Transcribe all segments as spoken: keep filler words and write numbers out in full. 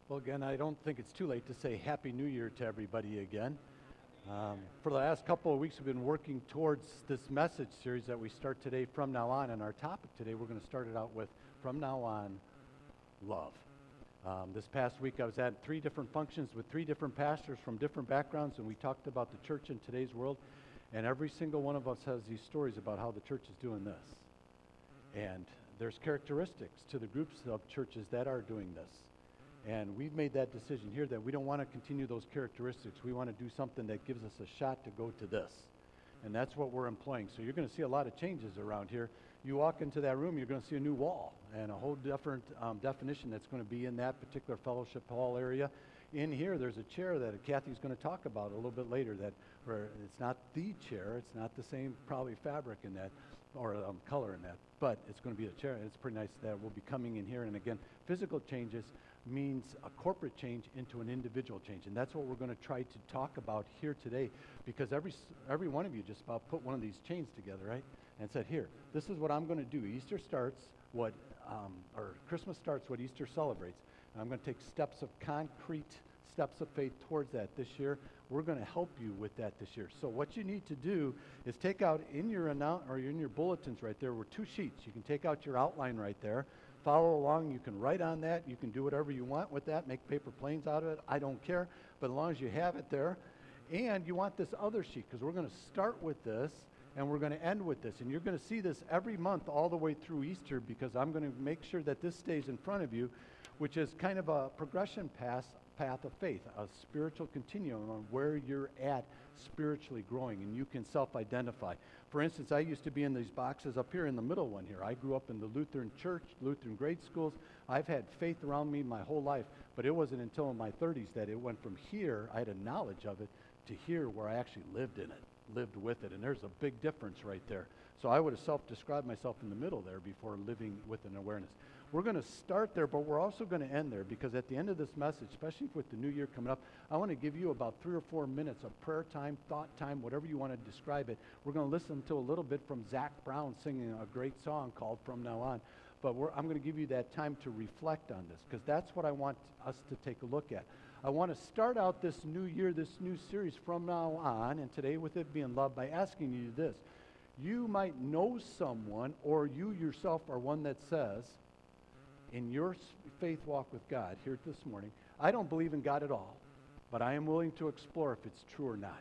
Well, again, I don't think it's too late to say Happy New Year to everybody again. Um, for the last couple of weeks, we've been working towards this message series that we start today, From Now On. And our topic today, we're going to start it out with, From Now On, Love. Um, this past week, I was at three different functions with three different pastors from different backgrounds, and we talked about the church in today's world. And every single one of us has these stories about how the church is doing this. And there's characteristics to the groups of churches that are doing this. And we've made that decision here that we don't want to continue those characteristics. We want to do something that gives us a shot to go to this. And that's what we're employing. So you're going to see a lot of changes around here. You walk into that room, you're going to see a new wall and a whole different um, definition that's going to be in that particular fellowship hall area. In here, there's a chair that Kathy's going to talk about a little bit later, that where it's not the chair, it's not the same probably fabric in that, or um, color in that, but it's going to be a chair. It's pretty nice that we'll be coming in here. And again, physical changes means a corporate change into an individual change. And that's what we're going to try to talk about here today, because every every one of you just about put one of these chains together, right? And said, here, this is what I'm going to do. Easter starts what, um, or Christmas starts what Easter celebrates. And I'm going to take steps of concrete steps of faith towards that this year. We're going to help you with that this year. So what you need to do is take out in your annou- or in your bulletins right there were two sheets. You can take out your outline right there. Follow along. You can write on that. You can do whatever you want with that. Make paper planes out of it. I don't care. But as long as you have it there. And you want this other sheet, because we're going to start with this and we're going to end with this. And you're going to see this every month all the way through Easter, because I'm going to make sure that this stays in front of you, which is kind of a progression path, path of faith, a spiritual continuum on where you're at spiritually growing, and you can self-identify. For instance, I used to be in these boxes up here in the middle one here. I grew up in the Lutheran church, Lutheran grade schools. I've had faith around me my whole life, but it wasn't until in my thirties that it went from here, I had a knowledge of it, to here where I actually lived in it, lived with it, and there's a big difference right there. So I would have self-described myself in the middle there before living with an awareness. We're going to start there, but we're also going to end there, because at the end of this message, especially with the new year coming up, I want to give you about three or four minutes of prayer time, thought time, whatever you want to describe it. We're going to listen to a little bit from Zach Brown singing a great song called From Now On. But we're, I'm going to give you that time to reflect on this, because that's what I want us to take a look at. I want to start out this new year, this new series, From Now On, and today with it being love, by asking you this. You might know someone, or you yourself are one that says, in your faith walk with God here this morning, I don't believe in God at all, but I am willing to explore if it's true or not.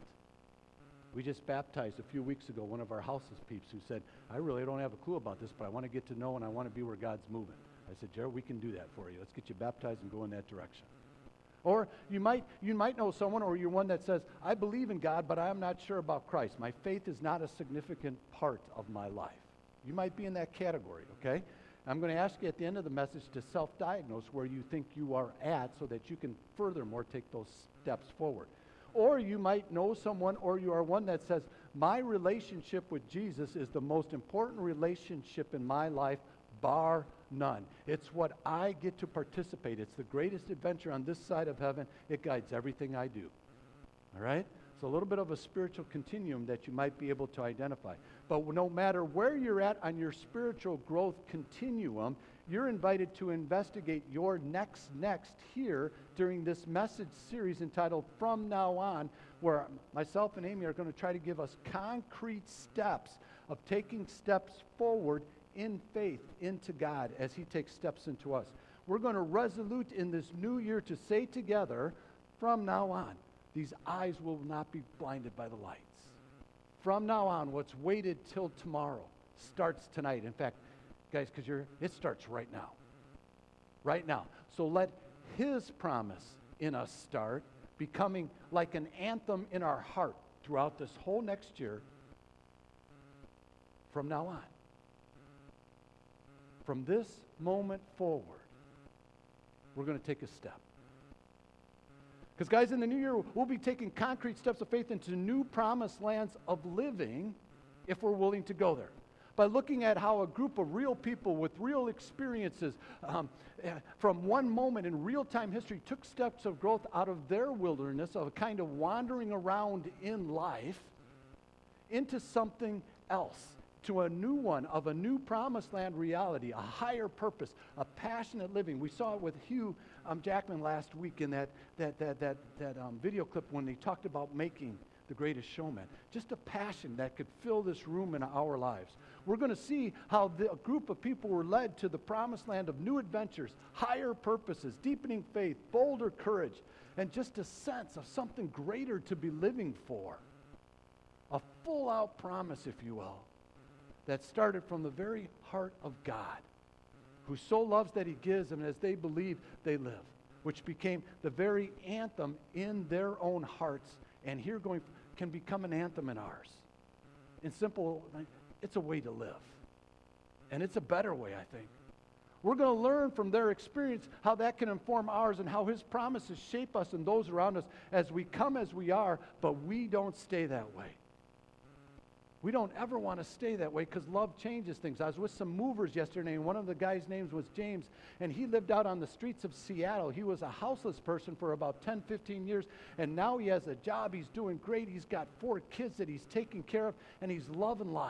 We just baptized a few weeks ago one of our house's peeps who said, I really don't have a clue about this, but I want to get to know and I want to be where God's moving. I said, Jared, we can do that for you. Let's get you baptized and go in that direction. Or you might you might know someone, or you're one that says, I believe in God, but I'm not sure about Christ. My faith is not a significant part of my life. You might be in that category, okay? I'm going to ask you at the end of the message to self-diagnose where you think you are at, so that you can furthermore take those steps forward. Or you might know someone, or you are one that says, my relationship with Jesus is the most important relationship in my life, bar none. It's what I get to participate. It's the greatest adventure on this side of heaven. It guides everything I do. All right? So a little bit of a spiritual continuum that you might be able to identify. But no matter where you're at on your spiritual growth continuum, you're invited to investigate your next next here during this message series entitled From Now On, where myself and Amy are going to try to give us concrete steps of taking steps forward in faith into God as He takes steps into us. We're going to resolute in this new year to say together, from now on, these eyes will not be blinded by the lights. From now on, what's waited till tomorrow starts tonight. In fact, guys, because you're, it starts right now. Right now. So let His promise in us start becoming like an anthem in our heart throughout this whole next year. From now on. From this moment forward, we're going to take a step. Because, guys, in the new year, we'll be taking concrete steps of faith into new promised lands of living if we're willing to go there. By looking at how a group of real people with real experiences um, eh, from one moment in real-time history took steps of growth out of their wilderness, of a kind of wandering around in life, into something else, to a new one of a new promised land reality, a higher purpose, a passionate living. We saw it with Hugh um, Jackman last week in that, that, that, that, that um, video clip when he talked about making the greatest showman. Just a passion that could fill this room in our lives. We're going to see how the, a group of people were led to the promised land of new adventures, higher purposes, deepening faith, bolder courage, and just a sense of something greater to be living for. A full-out promise, if you will, that started from the very heart of God, who so loves that he gives, and as they believe, they live, which became the very anthem in their own hearts, and here going can become an anthem in ours. In simple, it's a way to live. And it's a better way, I think. We're going to learn from their experience how that can inform ours and how his promises shape us and those around us as we come as we are, but we don't stay that way. We don't ever want to stay that way because love changes things. I was with some movers yesterday, and one of the guys' names was James, and he lived out on the streets of Seattle. He was a houseless person for about ten, fifteen years, and now he has a job. He's doing great. He's got four kids that he's taking care of, and he's loving life.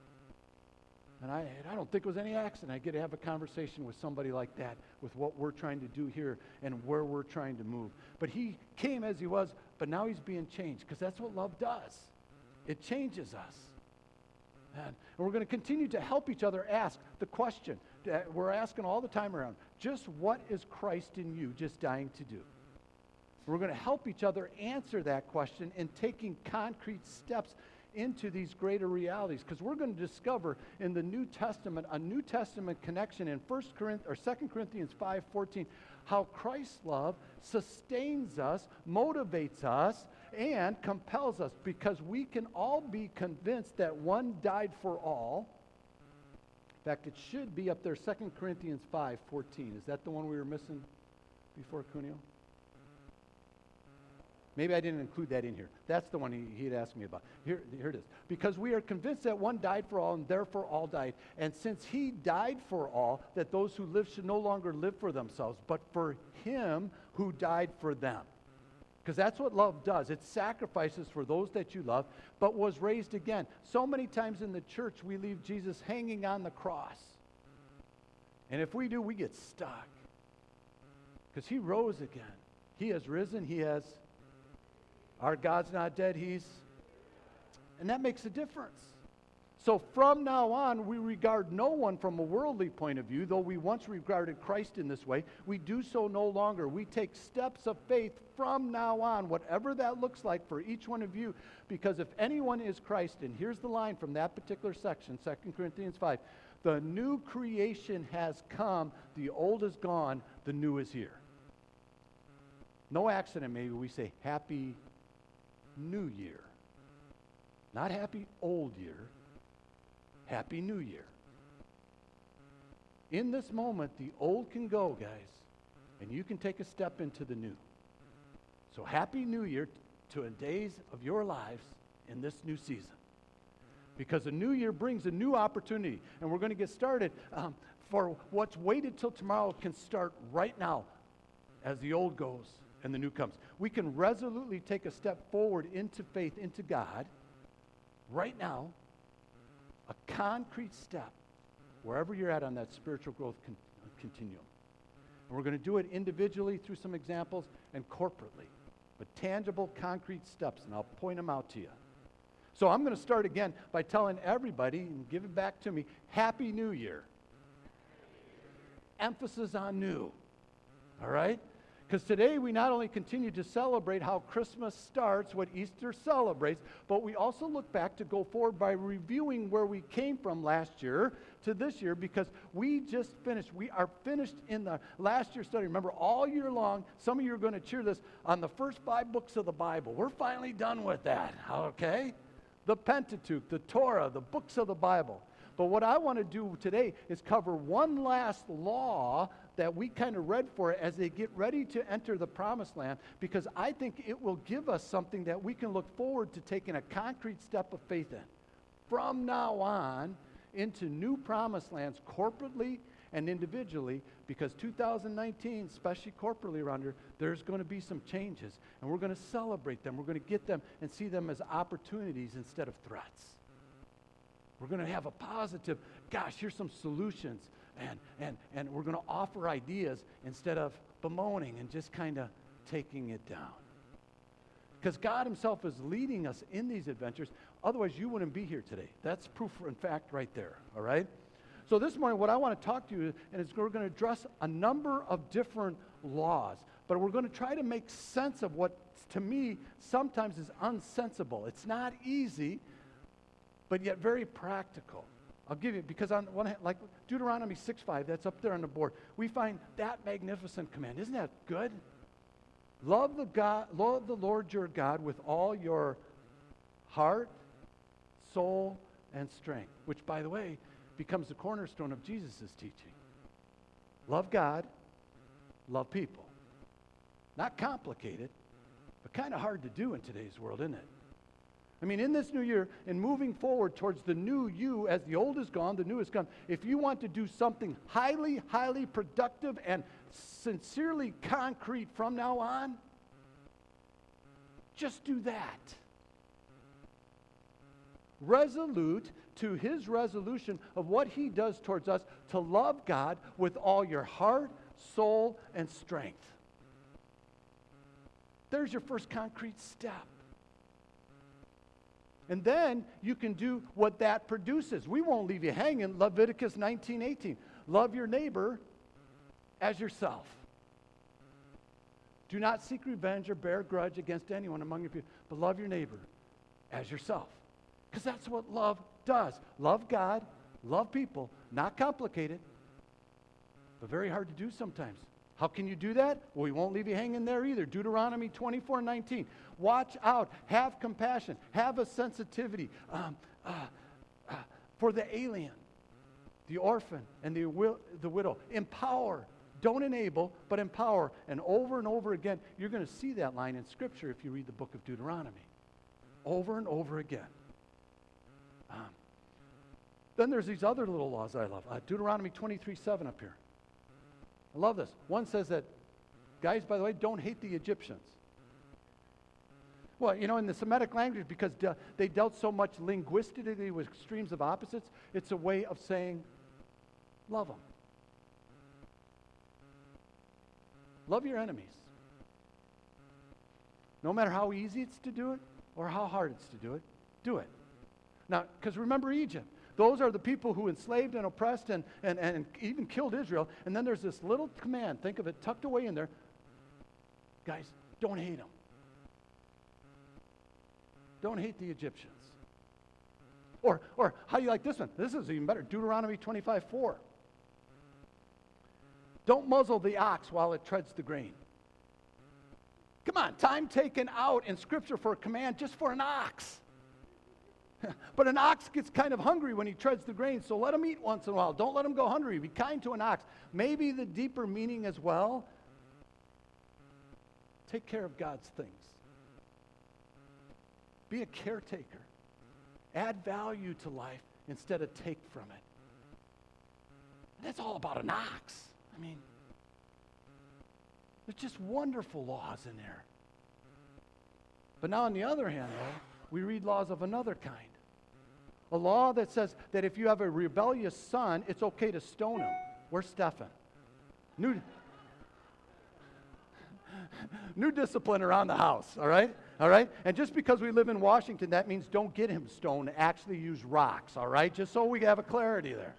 And I, and I don't think it was any accident. I get to have a conversation with somebody like that, with what we're trying to do here and where we're trying to move. But he came as he was, but now he's being changed, because that's what love does. It changes us. And we're going to continue to help each other ask the question. We're asking all the time around, just what is Christ in you just dying to do? We're going to help each other answer that question in taking concrete steps into these greater realities, because we're going to discover in the New Testament a New Testament connection in First Corinthians or Second Corinthians five fourteen, how Christ's love sustains us, motivates us, and compels us, because we can all be convinced that one died for all. In fact, it should be up there, Second Corinthians five fourteen. Is that the one we were missing before, Cuneo? Maybe I didn't include that in here. That's the one he, he had asked me about. Here, here it is. Because we are convinced that one died for all, and therefore all died. And since he died for all, that those who live should no longer live for themselves, but for him who died for them. Because that's what love does. It sacrifices for those that you love, but was raised again. So many times in the church, we leave Jesus hanging on the cross. And if we do, we get stuck. Because he rose again. He has risen. He has... Our God's not dead, he's... And that makes a difference. So from now on, we regard no one from a worldly point of view, though we once regarded Christ in this way. We do so no longer. We take steps of faith from now on, whatever that looks like for each one of you. Because if anyone is Christ, and here's the line from that particular section, Second Corinthians five, the new creation has come, the old is gone, the new is here. No accident, maybe we say happy New Year. Not happy old year. Happy New Year. In this moment, the old can go, guys, and you can take a step into the new. So happy New Year to a days of your lives in this new season. Because a new year brings a new opportunity, and we're going to get started. Um, for what's waited till tomorrow can start right now as the old goes and the new comes. We can resolutely take a step forward into faith, into God, right now, a concrete step, wherever you're at on that spiritual growth con- continuum. And we're going to do it individually through some examples and corporately, but tangible, concrete steps, and I'll point them out to you. So I'm going to start again by telling everybody, and give it back to me, Happy New Year. Emphasis on new, all right? Because today we not only continue to celebrate how Christmas starts, what Easter celebrates, but we also look back to go forward by reviewing where we came from last year to this year, because we just finished. We are finished in the last year's study. Remember, all year long, some of you are going to cheer this on the first five books of the Bible. We're finally done with that, okay? The Pentateuch, the Torah, the books of the Bible. But what I want to do today is cover one last law that we kind of read for it as they get ready to enter the promised land, because I think it will give us something that we can look forward to taking a concrete step of faith in. From now on, into new promised lands corporately and individually, because two thousand nineteen, especially corporately around here, there's going to be some changes, and we're going to celebrate them. We're going to get them and see them as opportunities instead of threats. We're going to have a positive, gosh, here's some solutions. And, and, and we're going to offer ideas instead of bemoaning and just kind of taking it down. Because God himself is leading us in these adventures. Otherwise, you wouldn't be here today. That's proof in fact right there, all right? So this morning, what I want to talk to you, and is we're going to address a number of different laws. But we're going to try to make sense of what, to me, sometimes is unsensible. It's not easy, but yet very practical. I'll give you, because on one hand, like Deuteronomy six five, that's up there on the board, we find that magnificent command. Isn't that good? Love the God, love the Lord your God with all your heart, soul, and strength, which, by the way, becomes the cornerstone of Jesus' teaching. Love God, love people. Not complicated, but kind of hard to do in today's world, isn't it? I mean, in this new year, in moving forward towards the new you, as the old is gone, the new is come, if you want to do something highly, highly productive and sincerely concrete from now on, just do that. Resolute to his resolution of what he does towards us, to love God with all your heart, soul, and strength. There's your first concrete step. And then you can do what that produces. We won't leave you hanging. Leviticus nineteen eighteen. Love your neighbor as yourself. Do not seek revenge or bear grudge against anyone among your people, but love your neighbor as yourself. Because that's what love does. Love God, love people, not complicated, but very hard to do sometimes. How can you do that? Well, we won't leave you hanging there either. Deuteronomy twenty-four nineteen. Watch out. Have compassion. Have a sensitivity um, uh, uh, for the alien, the orphan, and the, will, the widow. Empower. Don't enable, but empower. And over and over again, you're going to see that line in Scripture if you read the book of Deuteronomy. Over and over again. Um, then there's these other little laws I love. Uh, Deuteronomy twenty-three seven up here. I love this. One says that, guys, by the way, don't hate the Egyptians. Well, you know, in the Semitic language, because de- they dealt so much linguistically with extremes of opposites, it's a way of saying, love them. Love your enemies. No matter how easy it's to do it or how hard it's to do it, do it. Now, because remember Egypt. Those are the people who enslaved and oppressed and, and, and even killed Israel. And then there's this little command, think of it, tucked away in there. Guys, don't hate them. Don't hate the Egyptians. Or, or how do you like this one? This is even better. Deuteronomy twenty-five four. Don't muzzle the ox while it treads the grain. Come on, time taken out in Scripture for a command just for an ox. But an ox gets kind of hungry when he treads the grain, so let him eat once in a while. Don't let him go hungry. Be kind to an ox. Maybe the deeper meaning as well, take care of God's things. Be a caretaker. Add value to life instead of take from it. And that's all about an ox. I mean, there's just wonderful laws in there. But now on the other hand, though, we read laws of another kind. A law that says that if you have a rebellious son, it's okay to stone him. Where's Stephan? New, new discipline around the house, all right? All right? And just because we live in Washington, that means don't get him stoned. Actually use rocks, all right? Just so we have a clarity there.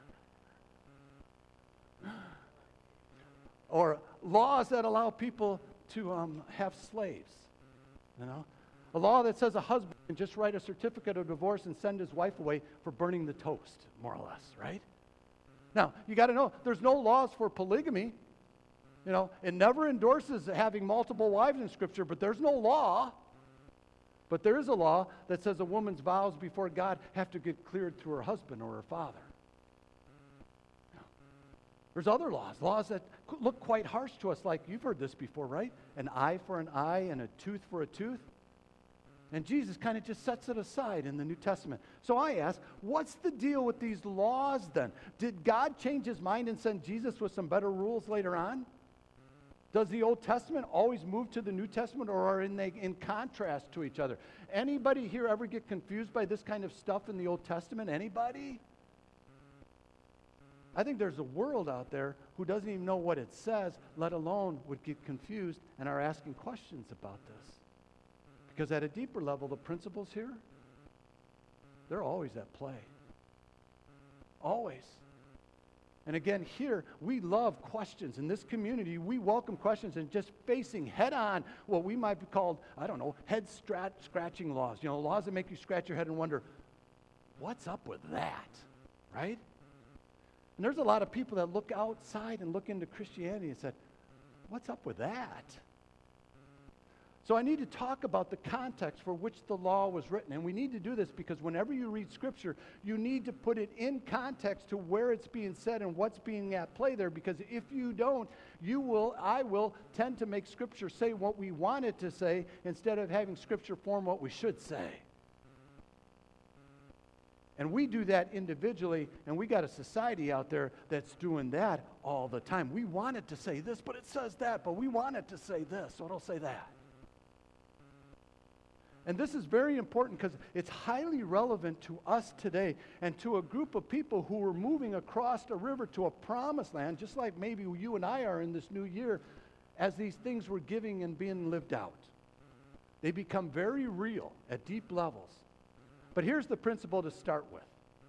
Or laws that allow people to um, have slaves, you know? A law that says a husband can just write a certificate of divorce and send his wife away for burning the toast, more or less, right? Now, you got to know, there's no laws for polygamy. You know, it never endorses having multiple wives in Scripture, but there's no law. But there is a law that says a woman's vows before God have to get cleared through her husband or her father. You know, there's other laws, laws that look quite harsh to us, like you've heard this before, right? An eye for an eye and a tooth for a tooth. And Jesus kind of just sets it aside in the New Testament. So I ask, what's the deal with these laws then? Did God change his mind and send Jesus with some better rules later on? Does the Old Testament always move to the New Testament, or are they in contrast to each other? Anybody here ever get confused by this kind of stuff in the Old Testament? Anybody? I think there's a world out there who doesn't even know what it says, let alone would get confused and are asking questions about this. Because at a deeper level, the principles here, they're always at play. Always. And again, here, we love questions. In this community, we welcome questions and just facing head-on what we might be called, I don't know, head-scratching laws. You know, laws that make you scratch your head and wonder, what's up with that, right? And there's a lot of people that look outside and look into Christianity and said, what's up with that? So I need to talk about the context for which the law was written. And we need to do this because whenever you read Scripture, you need to put it in context to where it's being said and what's being at play there. Because if you don't, you will, I will tend to make Scripture say what we want it to say instead of having Scripture form what we should say. And we do that individually, and we got a society out there that's doing that all the time. We want it to say this, but it says that, but we want it to say this, so it'll say that. And this is very important because it's highly relevant to us today and to a group of people who are moving across a river to a promised land, just like maybe you and I are in this new year, as these things were giving and being lived out. They become very real at deep levels. But here's the principle to start with.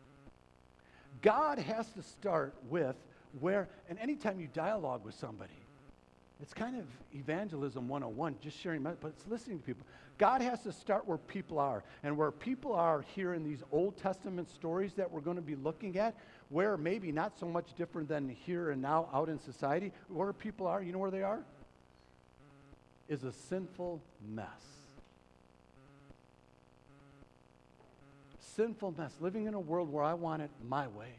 God has to start with where, and anytime you dialogue with somebody, it's kind of evangelism one oh one, just sharing, but it's listening to people. God has to start where people are. And where people are here in these Old Testament stories that we're going to be looking at, where maybe not so much different than here and now out in society, where people are, you know where they are? Is a sinful mess. Sinful mess, living in a world where I want it my way.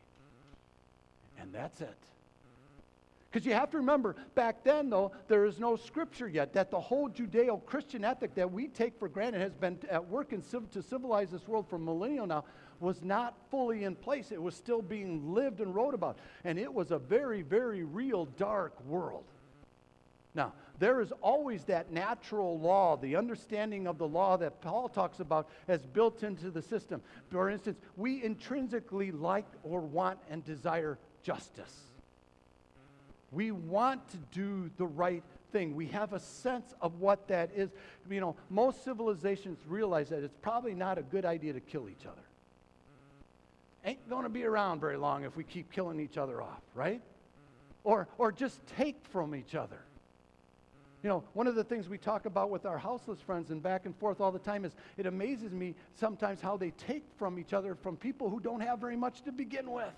And that's it. Because you have to remember, back then, though, there is no Scripture yet, that the whole Judeo-Christian ethic that we take for granted has been at work in civ- to civilize this world for millennia now, was not fully in place. It was still being lived and wrote about. And it was a very, very real dark world. Now, there is always that natural law, the understanding of the law that Paul talks about as built into the system. For instance, we intrinsically like or want and desire justice. We want to do the right thing. We have a sense of what that is. You know, most civilizations realize that it's probably not a good idea to kill each other. Ain't going to be around very long if we keep killing each other off, right? Or, or just take from each other. You know, one of the things we talk about with our houseless friends and back and forth all the time is it amazes me sometimes how they take from each other from people who don't have very much to begin with.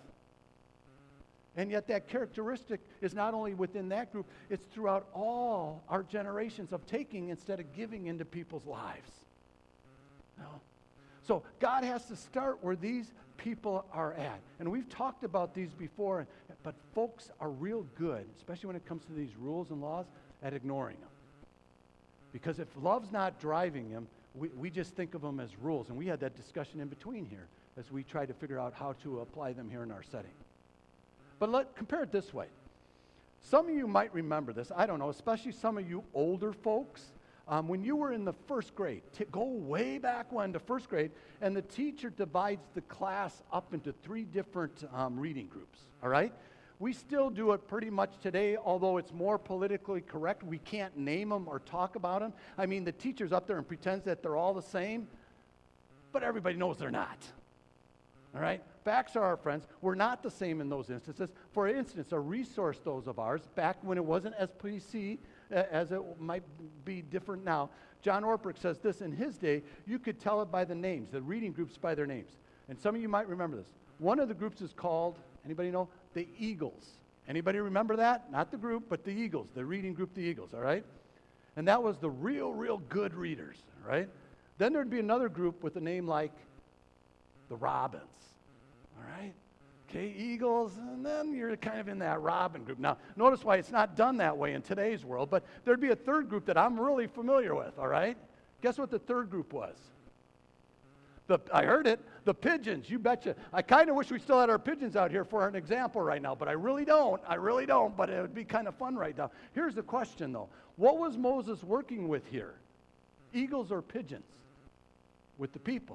And yet that characteristic is not only within that group, it's throughout all our generations of taking instead of giving into people's lives. No. So God has to start where these people are at. And we've talked about these before, but folks are real good, especially when it comes to these rules and laws, at ignoring them. Because if love's not driving them, we, we just think of them as rules. And we had that discussion in between here as we tried to figure out how to apply them here in our setting. But let compare it this way. Some of you might remember this. I don't know, especially some of you older folks. Um, when you were in the first grade, t- go way back when to first grade, and the teacher divides the class up into three different um, reading groups, all right? We still do it pretty much today, although it's more politically correct. We can't name them or talk about them. I mean, the teacher's up there and pretends that they're all the same, but everybody knows they're not. All right? Facts are our friends. We're not the same in those instances. For instance, a resource those of ours, back when it wasn't as P C uh, as it might be different now, John Ortberg says this, in his day, you could tell it by the names, the reading groups by their names. And some of you might remember this. One of the groups is called, anybody know? The Eagles. Anybody remember that? Not the group, but the Eagles, the reading group, the Eagles, all right? And that was the real, real good readers, all right? Then there'd be another group with a name like the Robins, all right? Okay, Eagles, and then you're kind of in that Robin group. Now, notice why it's not done that way in today's world, but there'd be a third group that I'm really familiar with, all right? Guess what the third group was? The, I heard it. The pigeons, you betcha. I kind of wish we still had our pigeons out here for an example right now, but I really don't. I really don't, but it would be kind of fun right now. Here's the question, though. What was Moses working with here? Eagles or pigeons? With the people.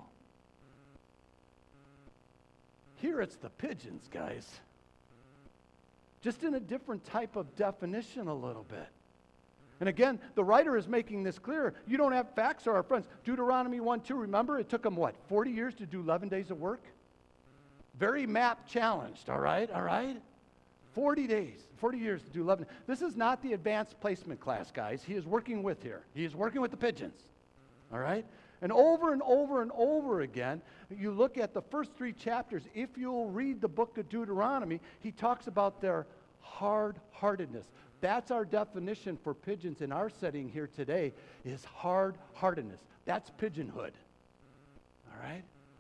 Here it's the pigeons, guys. Just in a different type of definition a little bit. And again, the writer is making this clear. You don't have facts, or our friends. Deuteronomy one two, remember, it took them, what, forty years to do eleven days of work? Very map challenged, all right, all right? forty days, forty years to do eleven. This is not the advanced placement class, guys. He is working with here. He is working with the pigeons, all right? And over and over and over again, you look at the first three chapters. If you'll read the book of Deuteronomy, he talks about their hard-heartedness. That's our definition for pigeons in our setting here today, is hard-heartedness. That's pigeonhood. All right?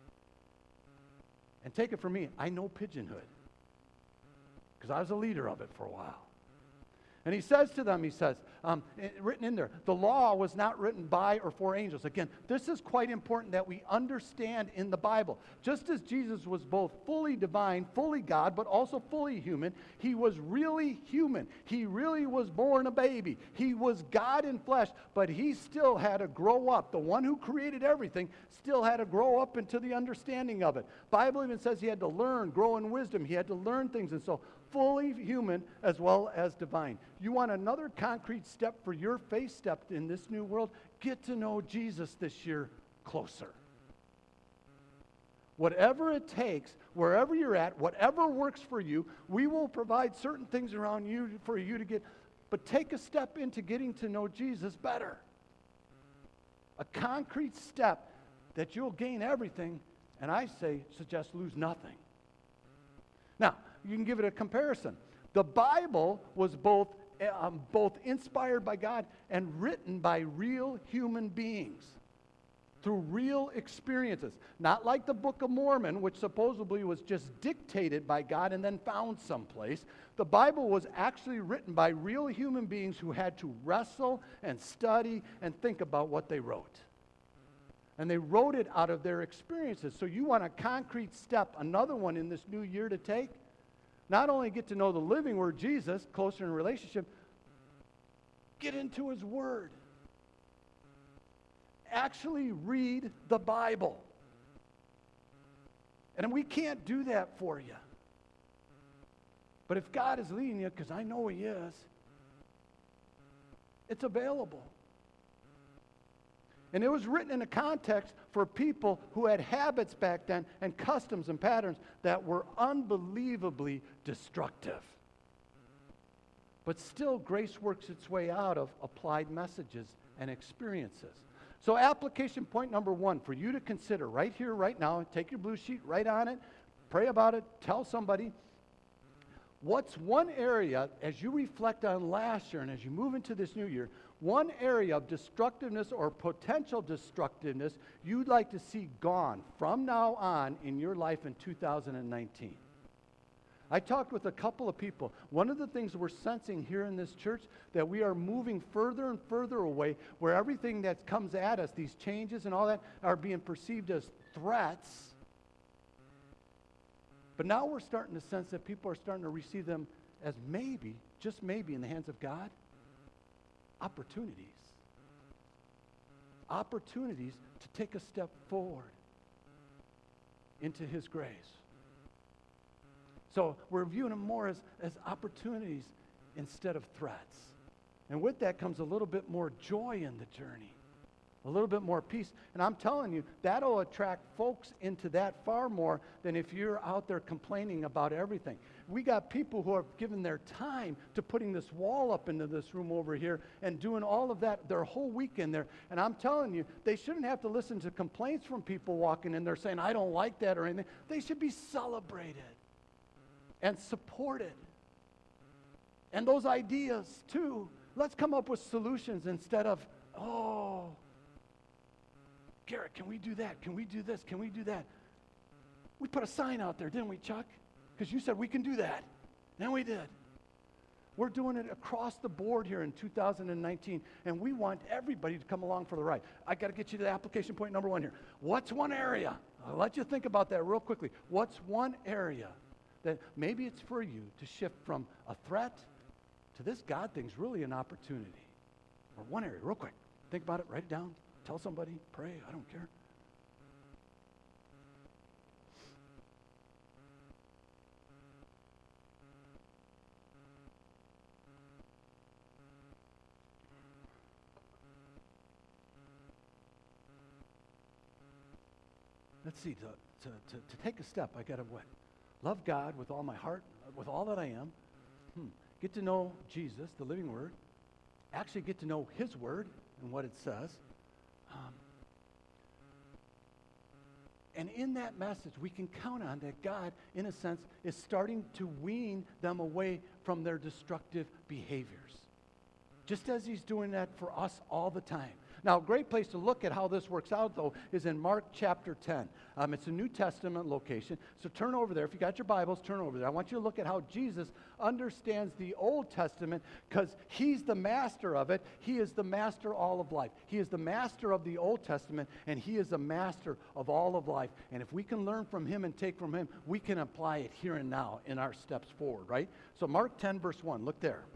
And take it from me, I know pigeonhood. Because I was a leader of it for a while. And he says to them, he says, um, written in there, the law was not written by or for angels. Again, this is quite important that we understand in the Bible. Just as Jesus was both fully divine, fully God, but also fully human, he was really human. He really was born a baby. He was God in flesh, but he still had to grow up. The one who created everything still had to grow up into the understanding of it. Bible even says he had to learn, grow in wisdom. He had to learn things, and so fully human as well as divine. You want another concrete step for your faith step in this new world? Get to know Jesus this year closer. Whatever it takes, wherever you're at, whatever works for you, we will provide certain things around you for you to get, but take a step into getting to know Jesus better. A concrete step that you'll gain everything, and I say, suggest lose nothing. Now, you can give it a comparison. The Bible was both, um, both inspired by God and written by real human beings through real experiences. Not like the Book of Mormon, which supposedly was just dictated by God and then found someplace. The Bible was actually written by real human beings who had to wrestle and study and think about what they wrote. And they wrote it out of their experiences. So you want a concrete step, another one in this new year to take? Not only get to know the living Word, Jesus, closer in relationship, get into His Word. Actually read the Bible. And we can't do that for you. But if God is leading you, because I know He is, it's available. And it was written in a context for people who had habits back then and customs and patterns that were unbelievably destructive. But still, grace works its way out of applied messages and experiences. So application point number one for you to consider right here, right now, take your blue sheet, write on it, pray about it, tell somebody. What's one area, as you reflect on last year and as you move into this new year, one area of destructiveness or potential destructiveness you'd like to see gone from now on in your life in two thousand nineteen? I talked with a couple of people. One of the things we're sensing here in this church, that we are moving further and further away, where everything that comes at us, these changes and all that, are being perceived as threats. But now we're starting to sense that people are starting to receive them as maybe, just maybe, in the hands of God, opportunities. Opportunities to take a step forward into His grace. So we're viewing them more as, as opportunities instead of threats. And with that comes a little bit more joy in the journey, a little bit more peace. And I'm telling you, that'll attract folks into that far more than if you're out there complaining about everything. We got people who have given their time to putting this wall up into this room over here and doing all of that their whole weekend there. And I'm telling you, they shouldn't have to listen to complaints from people walking in there saying, I don't like that or anything. They should be celebrated and supported. And those ideas, too. Let's come up with solutions instead of, oh, Garrett, can we do that? Can we do this? Can we do that? We put a sign out there, didn't we, Chuck? Because you said we can do that. And we did. We're doing it across the board here in two thousand nineteen, and we want everybody to come along for the ride. I got to get you to the application point number one here. What's one area? I'll let you think about that real quickly. What's one area that maybe it's for you to shift from a threat to this God thing's really an opportunity? Or one area, real quick. Think about it, write it down, tell somebody, pray, I don't care. Let's see, to, to, to, to take a step, I got to what? Love God with all my heart, with all that I am. Hmm. Get to know Jesus, the living Word. Actually get to know His Word and what it says. Um, and in that message, we can count on that God, in a sense, is starting to wean them away from their destructive behaviors. Just as He's doing that for us all the time. Now, a great place to look at how this works out, though, is in Mark chapter ten. Um, it's a New Testament location. So turn over there. If you got your Bibles, turn over there. I want you to look at how Jesus understands the Old Testament because He's the master of it. He is the master all of life. He is the master of the Old Testament, and He is the master of all of life. And if we can learn from Him and take from Him, we can apply it here and now in our steps forward, right? So Mark ten, verse one, look there.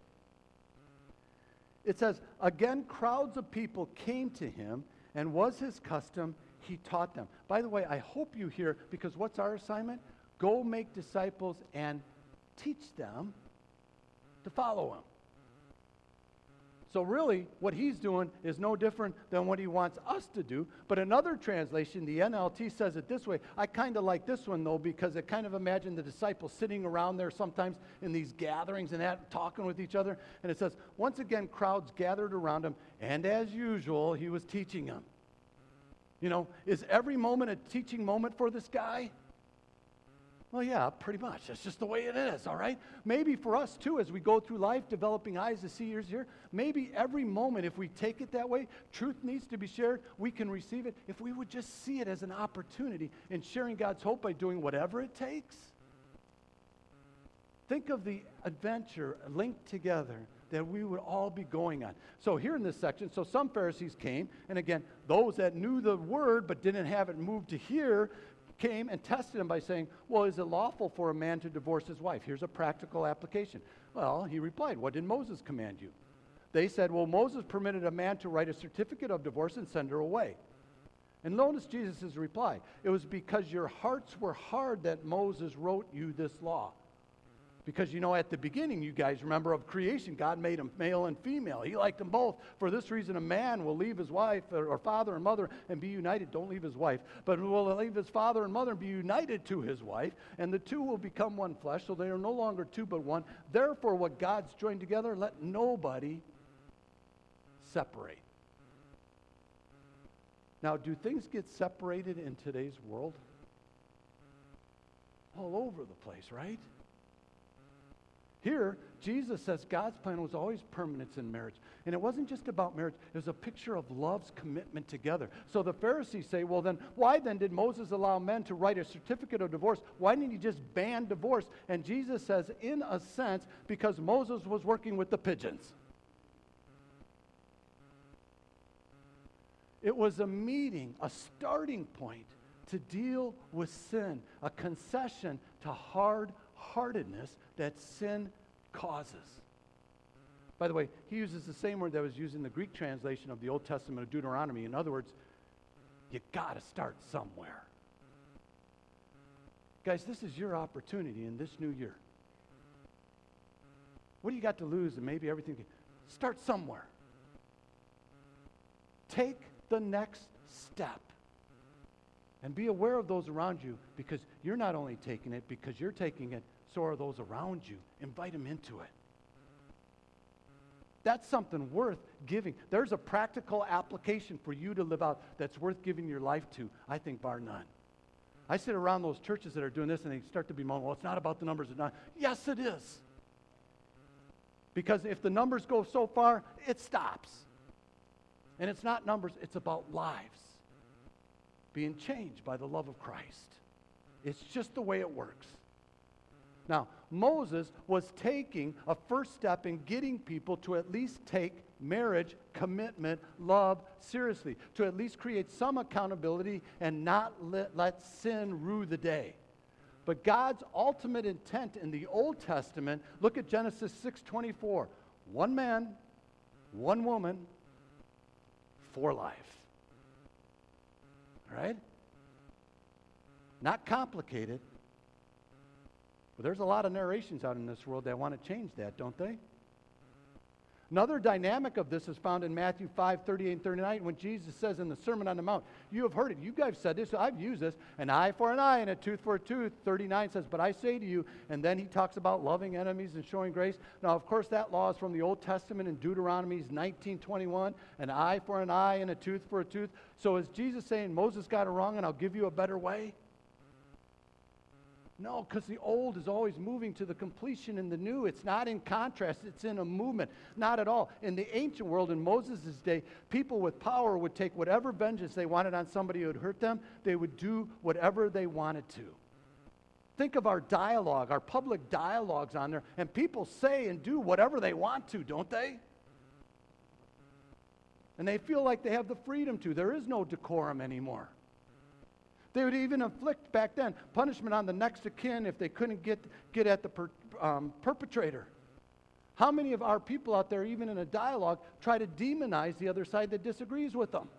It says, again, crowds of people came to Him, and was His custom, He taught them. By the way, I hope you hear, because what's our assignment? Go make disciples and teach them to follow Him. So really, what He's doing is no different than what He wants us to do. But another translation, the N L T, says it this way. I kind of like this one, though, because it kind of imagine the disciples sitting around there sometimes in these gatherings and that, talking with each other. And it says, once again, crowds gathered around Him, and as usual, He was teaching them. You know, is every moment a teaching moment for this guy? Well, yeah, pretty much. That's just the way it is, all right? Maybe for us, too, as we go through life, developing eyes to see, ears to hear, maybe every moment, if we take it that way, truth needs to be shared, we can receive it. If we would just see it as an opportunity in sharing God's hope by doing whatever it takes. Think of the adventure linked together that we would all be going on. So here in this section, so some Pharisees came, and again, those that knew the word but didn't have it moved to hear, came and tested Him by saying, well, is it lawful for a man to divorce his wife? Here's a practical application. Well, He replied, what did Moses command you? They said, well, Moses permitted a man to write a certificate of divorce and send her away. And notice Jesus' reply. It was because your hearts were hard that Moses wrote you this law. Because, you know, at the beginning, you guys remember of creation, God made them male and female. He liked them both. For this reason, a man will leave his wife or, or father and mother and be united. Don't leave his wife. But will leave his father and mother and be united to his wife. And the two will become one flesh. So they are no longer two but one. Therefore, what God's joined together, let nobody separate. Now, do things get separated in today's world? All over the place, right? Here, Jesus says God's plan was always permanence in marriage. And it wasn't just about marriage. It was a picture of love's commitment together. So the Pharisees say, well then, why then did Moses allow men to write a certificate of divorce? Why didn't He just ban divorce? And Jesus says, in a sense, because Moses was working with the pigeons. It was a meeting, a starting point to deal with sin, a concession to hard-heartedness that sin causes. By the way, he uses the same word that was used in the Greek translation of the Old Testament of Deuteronomy. In other words, you got to start somewhere. Guys, this is your opportunity in this new year. What do you got to lose and maybe everything? Start somewhere. Take the next step. And be aware of those around you, because you're not only taking it, because you're taking it, so are those around you. Invite them into it. That's something worth giving. There's a practical application for you to live out that's worth giving your life to, I think, bar none. I sit around those churches that are doing this and they start to be moaning, well, it's not about the numbers. It's not. Yes, it is. Because if the numbers go so far, it stops. And it's not numbers, it's about lives being changed by the love of Christ. It's just the way it works. Now, Moses was taking a first step in getting people to at least take marriage, commitment, love seriously, to at least create some accountability and not let, let sin rue the day. But God's ultimate intent in the Old Testament, look at Genesis six twenty-four. One man, one woman, for life. All right? Not complicated. But there's a lot of narrations out in this world that want to change that, don't they? Another dynamic of this is found in Matthew five, thirty-eight and thirty-nine, when Jesus says in the Sermon on the Mount, you have heard it, you guys said this, I've used this, an eye for an eye and a tooth for a tooth. thirty-nine says, but I say to you, and then he talks about loving enemies and showing grace. Now, of course, that law is from the Old Testament in Deuteronomy nineteen twenty-one, an eye for an eye and a tooth for a tooth. So is Jesus saying, Moses got it wrong and I'll give you a better way? No, because the old is always moving to the completion in the new. It's not in contrast, it's in a movement. Not at all. In the ancient world, in Moses' day, people with power would take whatever vengeance they wanted on somebody who had hurt them. They would do whatever they wanted to. Think of our dialogue, our public dialogues on there, and people say and do whatever they want to, don't they? And they feel like they have the freedom to. There is no decorum anymore. They would even inflict, back then, punishment on the next of kin if they couldn't get, get at the per, um, perpetrator. How many of our people out there, even in a dialogue, try to demonize the other side that disagrees with them?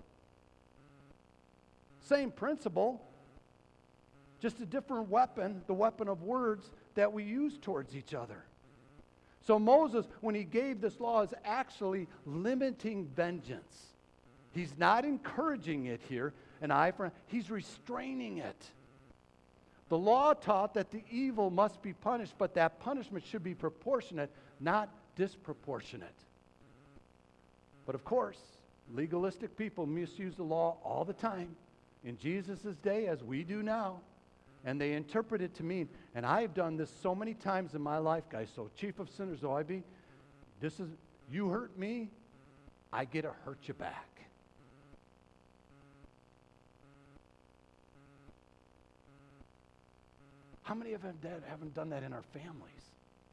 Same principle, just a different weapon, the weapon of words that we use towards each other. So Moses, when he gave this law, is actually limiting vengeance. He's not encouraging it here. An eye for an eye. He's restraining it. The law taught that the evil must be punished, but that punishment should be proportionate, not disproportionate. But of course, legalistic people misuse the law all the time, in Jesus' day as we do now, and they interpret it to mean, and I've done this so many times in my life, guys, so chief of sinners though I be, this is, you hurt me, I get to hurt you back. How many of them haven't done that in our families?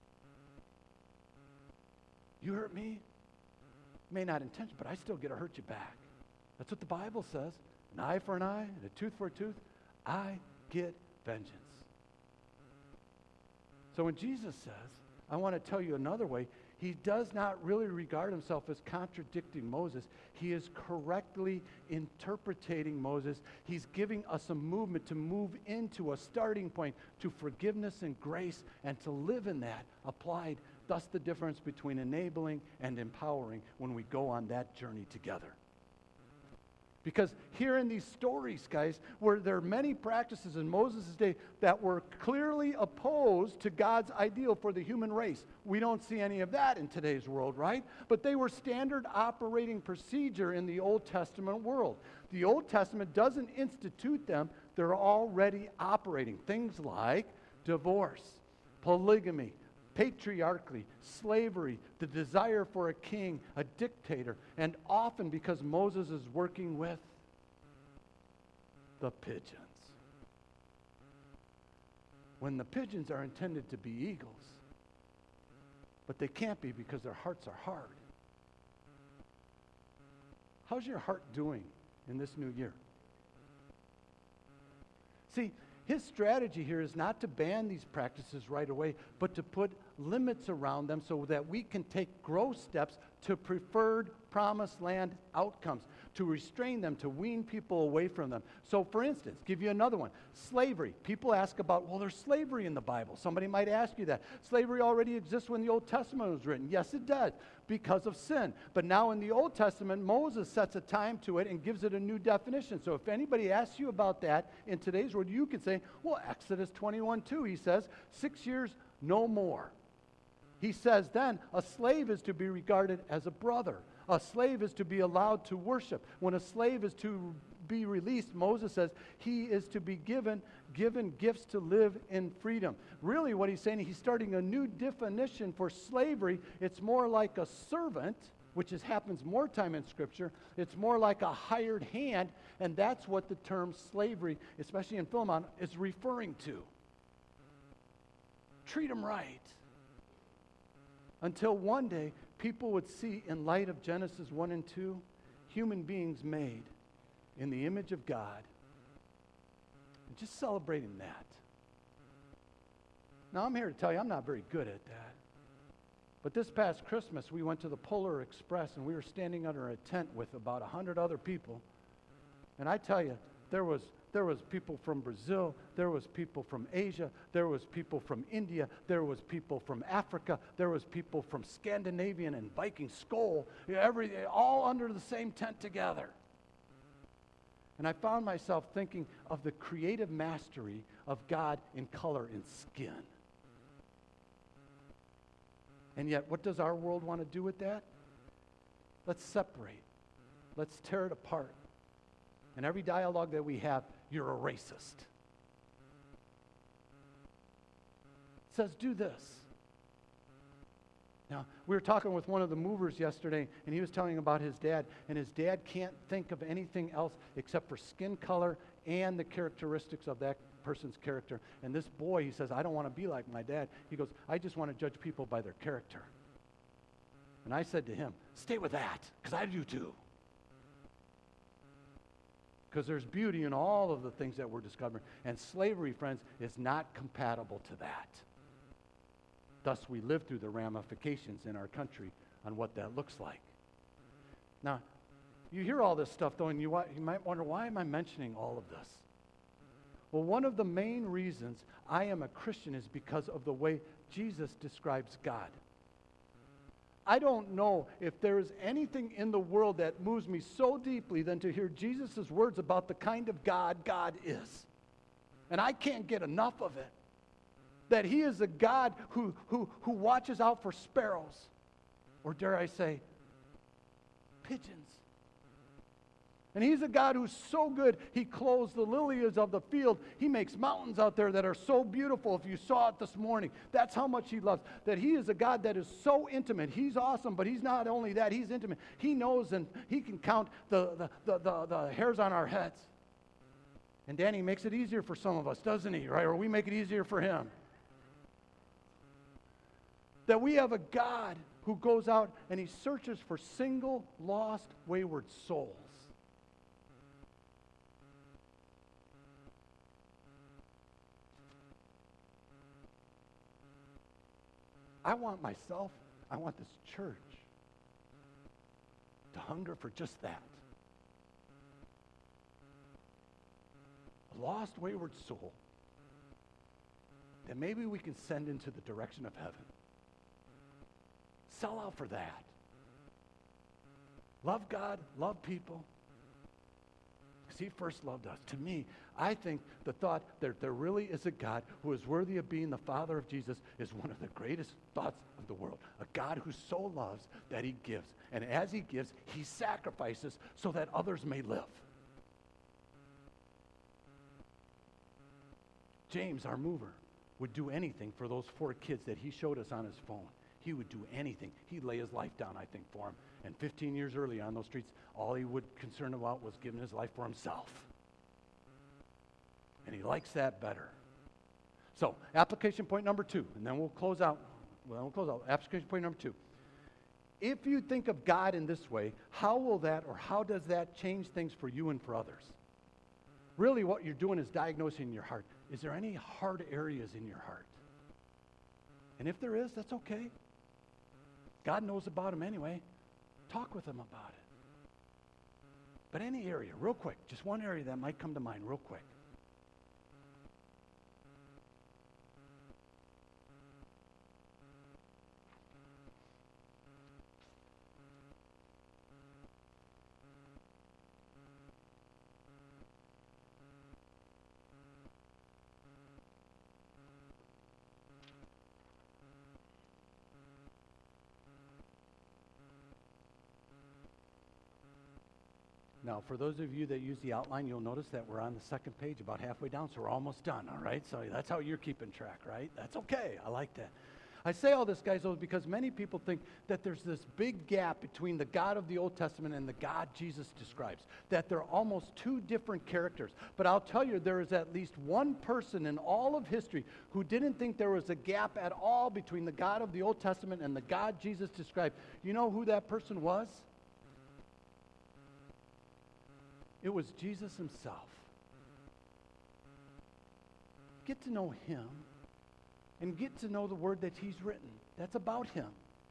You hurt me, may not intention, but I still get to hurt you back. That's what the Bible says. An eye for an eye, and a tooth for a tooth. I get vengeance. So when Jesus says, I want to tell you another way, he does not really regard himself as contradicting Moses. He is correctly interpreting Moses. He's giving us a movement to move into a starting point to forgiveness and grace and to live in that applied. Thus the difference between enabling and empowering when we go on that journey together. Because here in these stories, guys, where there are many practices in Moses' day that were clearly opposed to God's ideal for the human race. We don't see any of that in today's world, right? But they were standard operating procedure in the Old Testament world. The Old Testament doesn't institute them. They're already operating. Things like divorce, polygamy, patriarchy, slavery, the desire for a king, a dictator, and often because Moses is working with the pigeons. When the pigeons are intended to be eagles, but they can't be because their hearts are hard. How's your heart doing in this new year? See, his strategy here is not to ban these practices right away, but to put limits around them so that we can take growth steps to preferred promised land outcomes, to restrain them, to wean people away from them. So for instance, give you another one, slavery. People ask about, well, there's slavery in the Bible. Somebody might ask you that. Slavery already exists when the Old Testament was written. Yes, it does, because of sin. But now in the Old Testament, Moses sets a time to it and gives it a new definition. So if anybody asks you about that in today's world, you can say, well, Exodus twenty-one two, he says, six years, no more. He says then, a slave is to be regarded as a brother. A slave is to be allowed to worship. When a slave is to be released, Moses says he is to be given, given gifts to live in freedom. Really what he's saying, he's starting a new definition for slavery. It's more like a servant, which is, happens more time in Scripture. It's more like a hired hand, and that's what the term slavery, especially in Philemon, is referring to. treat them right. Until one day, people would see, in light of Genesis one and two, human beings made in the image of God. And just celebrating that. Now, I'm here to tell you, I'm not very good at that. But this past Christmas, we went to the Polar Express, and we were standing under a tent with about a hundred other people. And I tell you, there was there was people from Brazil, there was people from Asia, there was people from India, there was people from Africa, there was people from Scandinavian and Viking Skål, every, all under the same tent together. And I found myself thinking of the creative mastery of God in color and skin. And yet, what does our world want to do with that? Let's separate. Let's tear it apart. And every dialogue that we have, you're a racist. It says, do this. Now, we were talking with one of the movers yesterday, and he was telling about his dad, and his dad can't think of anything else except for skin color and the characteristics of that person's character. And this boy, he says, I don't want to be like my dad. He goes, I just want to judge people by their character. And I said to him, stay with that, because I do too. Because there's beauty in all of the things that we're discovering. And slavery, friends, is not compatible to that. Thus, we live through the ramifications in our country on what that looks like. Now, you hear all this stuff, though, and you, you might wonder, why am I mentioning all of this? Well, one of the main reasons I am a Christian is because of the way Jesus describes God. I don't know if there is anything in the world that moves me so deeply than to hear Jesus' words about the kind of God God is. And I can't get enough of it. That he is a God who, who, who watches out for sparrows. Or dare I say, pigeons. And he's a God who's so good, he clothes the lilies of the field. He makes mountains out there that are so beautiful. If you saw it this morning, that's how much he loves. That he is a God that is so intimate. He's awesome, but he's not only that, he's intimate. He knows and he can count the, the, the, the, the hairs on our heads. And Danny makes it easier for some of us, doesn't he? Right? Or we make it easier for him. That we have a God who goes out and he searches for single, lost, wayward souls. I want myself, I want this church to hunger for just that. A lost, wayward soul that maybe we can send into the direction of heaven. Sell out for that. Love God, love people. Because he first loved us. To me, I think the thought that there really is a God who is worthy of being the Father of Jesus is one of the greatest thoughts of the world. A God who so loves that he gives. And as he gives, he sacrifices so that others may live. James, our mover, would do anything for those four kids that he showed us on his phone. He would do anything. He'd lay his life down, I think, for them. And fifteen years early on those streets, all he would concern about was giving his life for himself. And he likes that better. So, application point number two, and then we'll close out. Well, we'll close out. Application point number two. If you think of God in this way, how will that or how does that change things for you and for others? Really, what you're doing is diagnosing your heart. Is there any hard areas in your heart? And if there is, that's okay. God knows about them anyway. Talk with them about it. But any area, real quick, just one area that might come to mind real quick. Now, for those of you that use the outline, you'll notice that we're on the second page, about halfway down, so we're almost done, all right? So that's how you're keeping track, right? That's okay. I like that. I say all this, guys, though, because many people think that there's this big gap between the God of the Old Testament and the God Jesus describes, that they're almost two different characters. But I'll tell you, there is at least one person in all of history who didn't think there was a gap at all between the God of the Old Testament and the God Jesus described. You know who that person was? It was Jesus himself. Get to know him. And get to know the word that he's written. That's about him.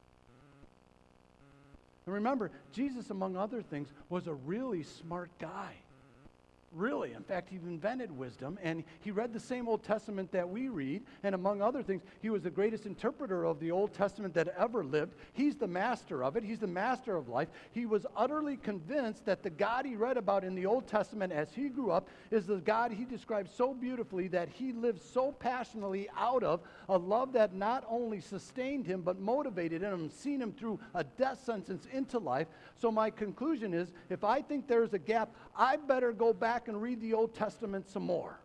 And remember, Jesus, among other things, was a really smart guy. Really. In fact, he invented wisdom, and he read the same Old Testament that we read, and among other things, he was the greatest interpreter of the Old Testament that ever lived. He's the master of it. He's the master of life. He was utterly convinced that the God he read about in the Old Testament as he grew up is the God he described so beautifully that he lived so passionately out of a love that not only sustained him, but motivated him and seen him through a death sentence into life. So my conclusion is, if I think there's a gap, I better go back and read the Old Testament some more.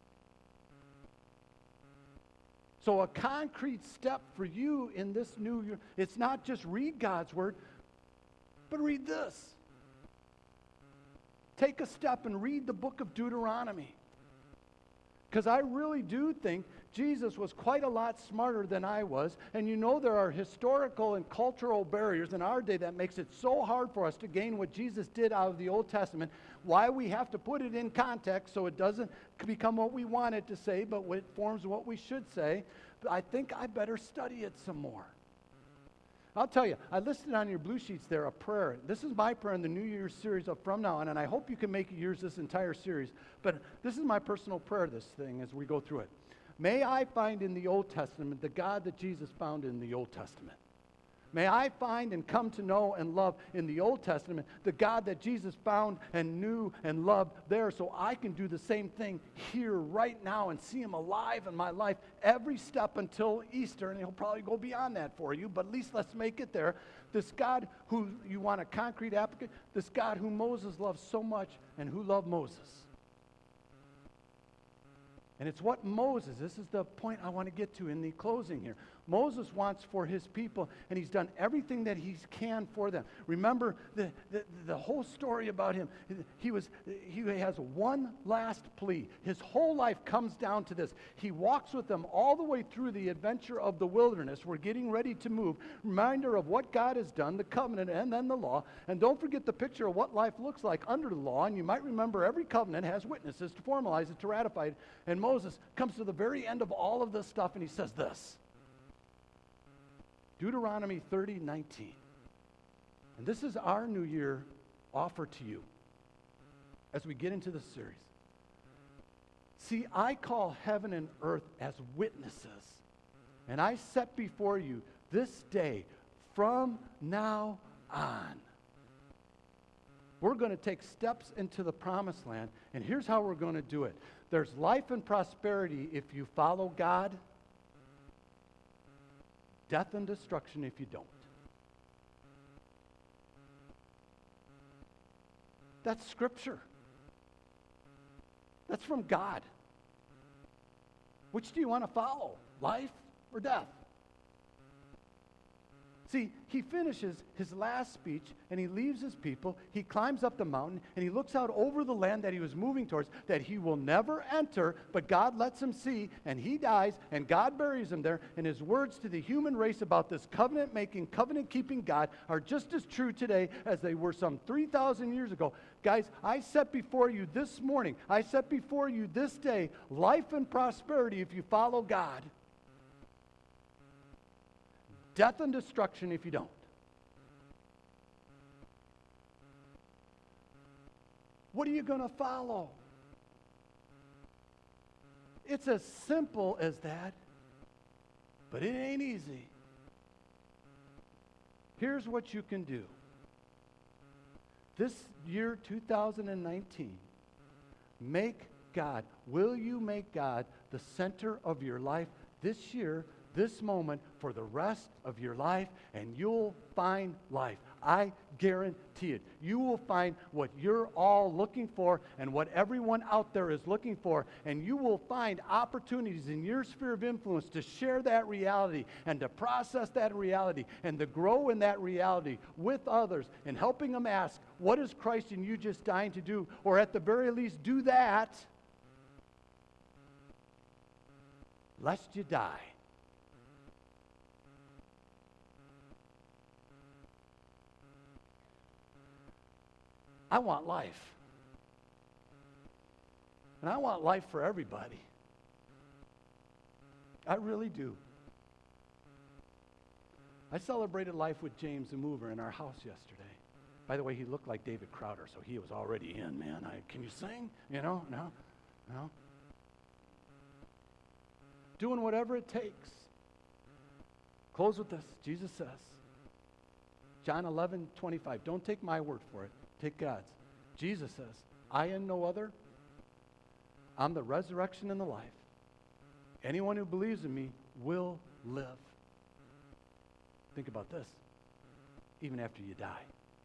So a concrete step for you in this new year, it's not just read God's word, but read this. Take a step and read the book of Deuteronomy. Because I really do think Jesus was quite a lot smarter than I was. And you know there are historical and cultural barriers in our day that makes it so hard for us to gain what Jesus did out of the Old Testament. Why we have to put it in context so it doesn't become what we want it to say, but it forms what we should say. But I think I better study it some more. I'll tell you, I listed on your blue sheets there a prayer. This is my prayer in the New Year's series of From Now On, and I hope you can make it yours this entire series. But this is my personal prayer, this thing, as we go through it. May I find in the Old Testament the God that Jesus found in the Old Testament. May I find and come to know and love in the Old Testament the God that Jesus found and knew and loved there, so I can do the same thing here right now and see him alive in my life every step until Easter, and he'll probably go beyond that for you, but at least let's make it there. This God who you want a concrete applicant, this God who Moses loved so much and who loved Moses. And it's what Moses, this is the point I want to get to in the closing here. Moses wants for his people, and he's done everything that he can for them. Remember the, the, the whole story about him. He, was, he has one last plea. His whole life comes down to this. He walks with them all the way through the adventure of the wilderness. We're getting ready to move. Reminder of what God has done, the covenant, and then the law. And don't forget the picture of what life looks like under the law. And you might remember every covenant has witnesses to formalize it, to ratify it. And Moses comes to the very end of all of this stuff, and he says this. Deuteronomy thirty nineteen. And this is our New Year offer to you as we get into this series. See, I call heaven and earth as witnesses, and I set before you this day from now on. We're going to take steps into the promised land, and here's how we're going to do it. There's life and prosperity if you follow God. Death and destruction if you don't. That's Scripture. That's from God. Which do you want to follow? Life or death? See, he finishes his last speech, and he leaves his people. He climbs up the mountain, and he looks out over the land that he was moving towards, that he will never enter, but God lets him see, and he dies, and God buries him there. And his words to the human race about this covenant-making, covenant-keeping God are just as true today as they were some three thousand years ago. Guys, I set before you this morning, I set before you this day, life and prosperity if you follow God. Death and destruction if you don't. What are you going to follow? It's as simple as that, but it ain't easy. Here's what you can do. This year, two thousand nineteen, make God, will you make God the center of your life this year, this moment for the rest of your life, and you'll find life. I guarantee it. You will find what you're all looking for and what everyone out there is looking for, and you will find opportunities in your sphere of influence to share that reality and to process that reality and to grow in that reality with others and helping them ask, what is Christ in you just dying to do? Or at the very least, do that lest you die. I want life. And I want life for everybody. I really do. I celebrated life with James, the mover, in our house yesterday. By the way, he looked like David Crowder, so he was already in, man. I, can you sing? You know? No? No? Doing whatever it takes. Close with this. Jesus says, John eleven twenty-five, don't take my word for it. Take God's. Jesus says, I am no other. I'm the resurrection and the life. Anyone who believes in me will live. Think about this. Even after you die.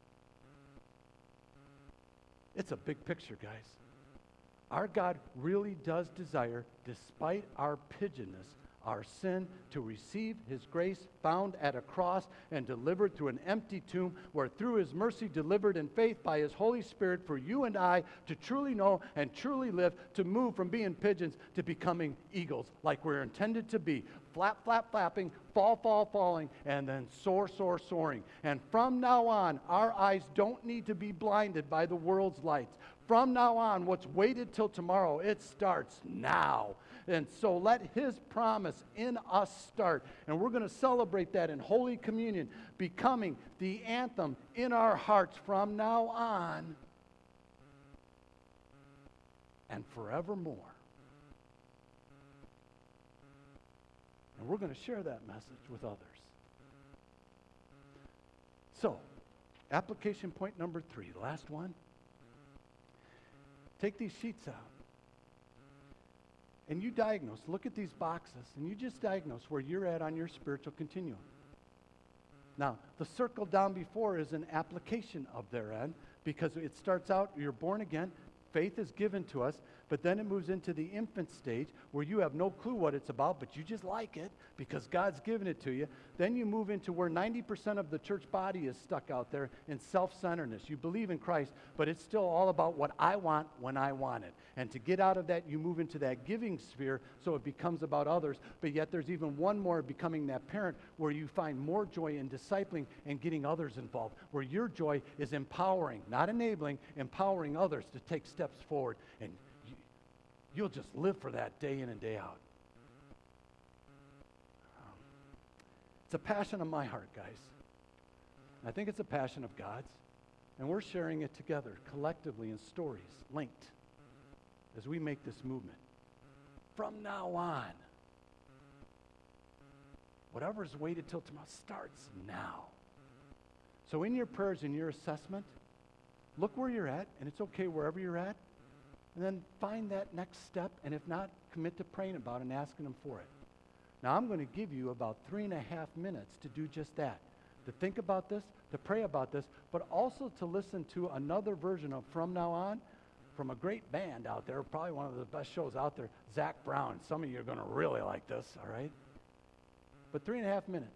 It's a big picture, guys. Our God really does desire, despite our pigeonness, our sin, to receive his grace found at a cross and delivered through an empty tomb, where through his mercy delivered in faith by his Holy Spirit for you and I to truly know and truly live, to move from being pigeons to becoming eagles like we're intended to be. Flap, flap, flapping, fall, fall, falling, and then soar, soar, soaring. And from now on, our eyes don't need to be blinded by the world's lights. From now on, what's waited till tomorrow, it starts now. And so let his promise in us start. And we're going to celebrate that in Holy Communion, becoming the anthem in our hearts from now on and forevermore. And we're going to share that message with others. So, application point number three, the last one. Take these sheets out. And you diagnose, look at these boxes, and you just diagnose where you're at on your spiritual continuum. Now, the circle down before is an application of their end, because it starts out, you're born again, faith is given to us, but then it moves into the infant stage where you have no clue what it's about, but you just like it because God's given it to you. Then you move into where ninety percent of the church body is stuck out there in self-centeredness. You believe in Christ, but it's still all about what I want when I want it. And to get out of that, you move into that giving sphere, so it becomes about others. But yet there's even one more, becoming that parent, where you find more joy in discipling and getting others involved, where your joy is empowering, not enabling, empowering others to take steps forward. And you, you'll just live for that day in and day out. Um, it's a passion of my heart, guys. I think it's a passion of God's. And we're sharing it together, collectively, in stories, linked, as we make this movement. From now on, whatever's waited till tomorrow starts now. So in your prayers, in your assessment, look where you're at, and it's okay wherever you're at, and then find that next step, and if not, commit to praying about it and asking him for it. Now, I'm going to give you about three and a half minutes to do just that, to think about this, to pray about this, but also to listen to another version of From Now On from a great band out there, probably one of the best shows out there, Zach Brown. Some of you are going to really like this, all right? But three and a half minutes.